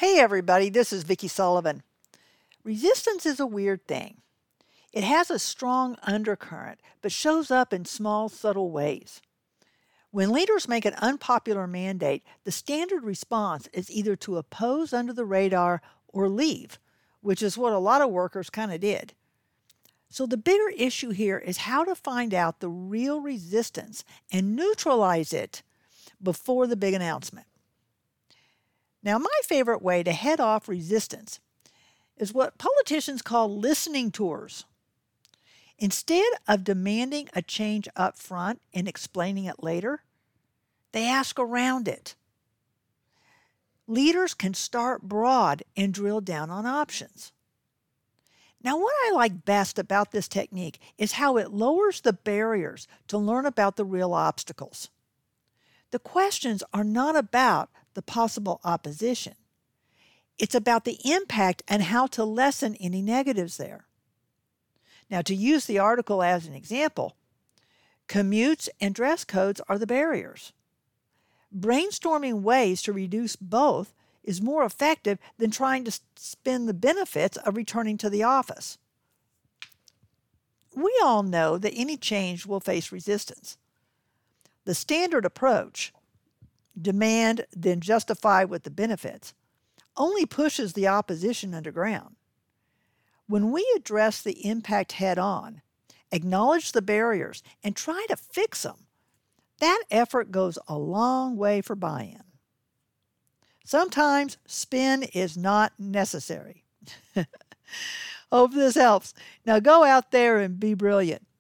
Hey everybody, this is Vicki Sullivan. Resistance is a weird thing. It has a strong undercurrent, but shows up in small, subtle ways. When leaders make an unpopular mandate, the standard response is either to oppose under the radar or leave, which is what a lot of workers kind of did. So the bigger issue here is how to find out the real resistance and neutralize it before the big announcement. Now, my favorite way to head off resistance is what politicians call listening tours. Instead of demanding a change up front and explaining it later, they ask around it. Leaders can start broad and drill down on options. Now, what I like best about this technique is how it lowers the barriers to learn about the real obstacles. The questions are not about the possible opposition. It's about the impact and how to lessen any negatives there. Now, to use the article as an example, commutes and dress codes are the barriers. Brainstorming ways to reduce both is more effective than trying to spin the benefits of returning to the office. We all know that any change will face resistance. The standard approach, demand then justify with the benefits, only pushes the opposition underground. When we address the impact head on, acknowledge the barriers, and try to fix them, that effort goes a long way for buy-in. Sometimes spin is not necessary. Hope this helps. Now go out there and be brilliant.